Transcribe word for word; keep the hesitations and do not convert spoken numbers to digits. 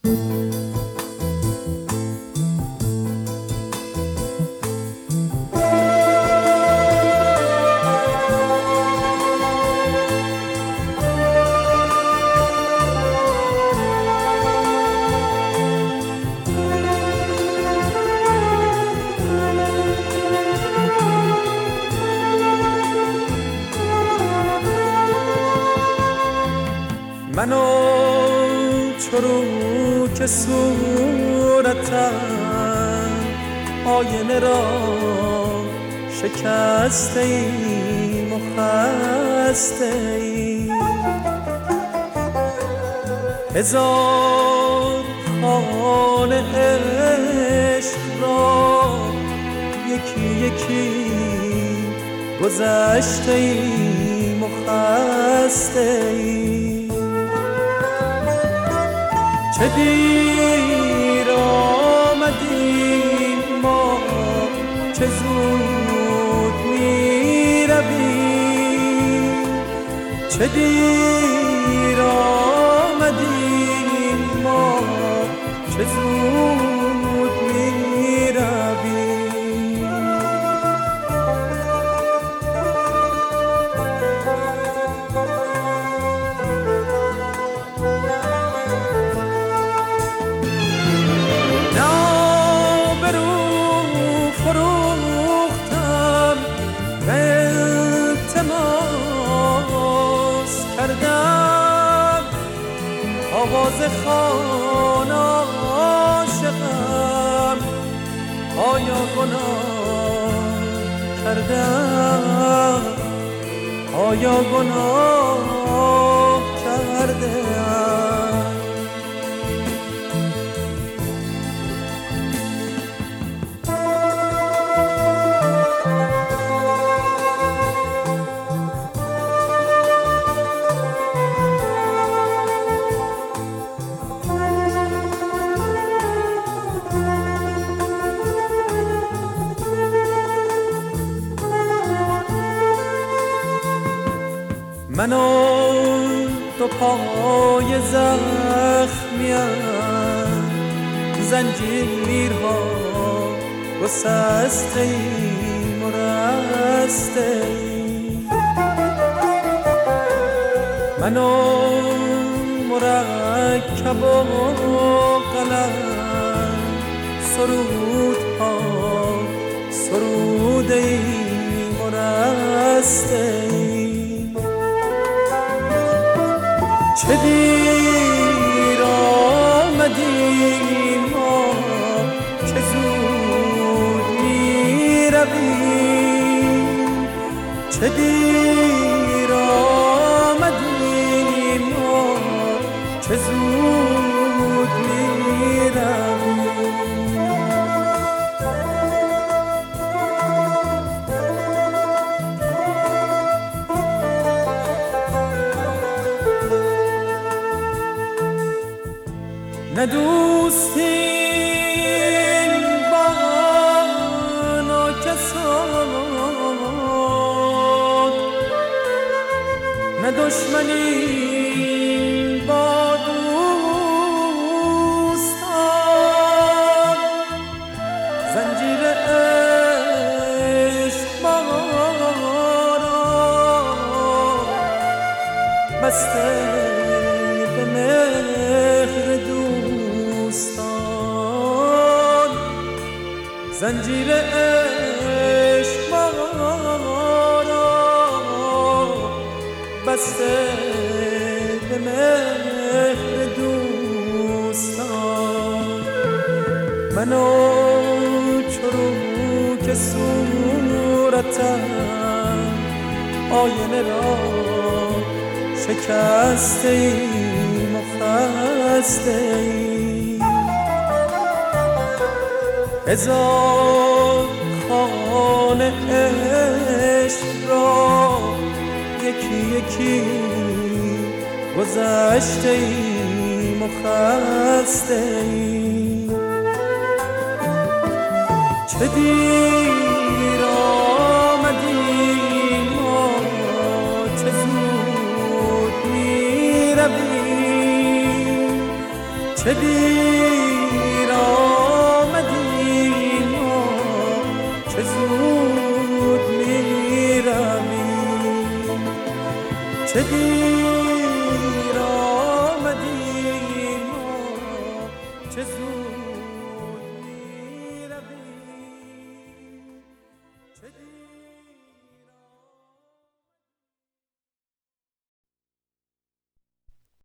منو چرو که صورتم آینه را شکسته ایم و خسته ایم، هزار خانه عشق را یکی یکی گذشته ایم و خسته ایم. چه دیر آمدیم ما، چه زود می رویم، چه دیر آمدیم ما، چه زود می رویم. آواز خوان عاشقم، آیا گناه کردم، آیا گناه کردم. منو دو پای زخمیم، زنجیرها گسسته ایم و رسته ایم. منو مرکب و قلم سرودها سروده ایم و رسته ایم. چه دیر آمدیم ما، چه زود می رویم، چه دیر آمدیم ما، چه زود می رویم. نه دوستیم با ناکسان، نه دشمنیم با دوستان. زنجیر عشق ما را بسته به مهر دوستان، زنجیر عشق ما را بسته به مهر دوستان. منو چرو که صورتم آینه را شکسته ایم و خسته ایم، هزار خانه عشق را یکی یکی گذشته ایم و خسته ایم. چه دیر آمدیم ما، چه زود می رویم، چه چه دیر آمدی ما، چه زود میروی. چه دیر آمدی ما، چه زود میروی.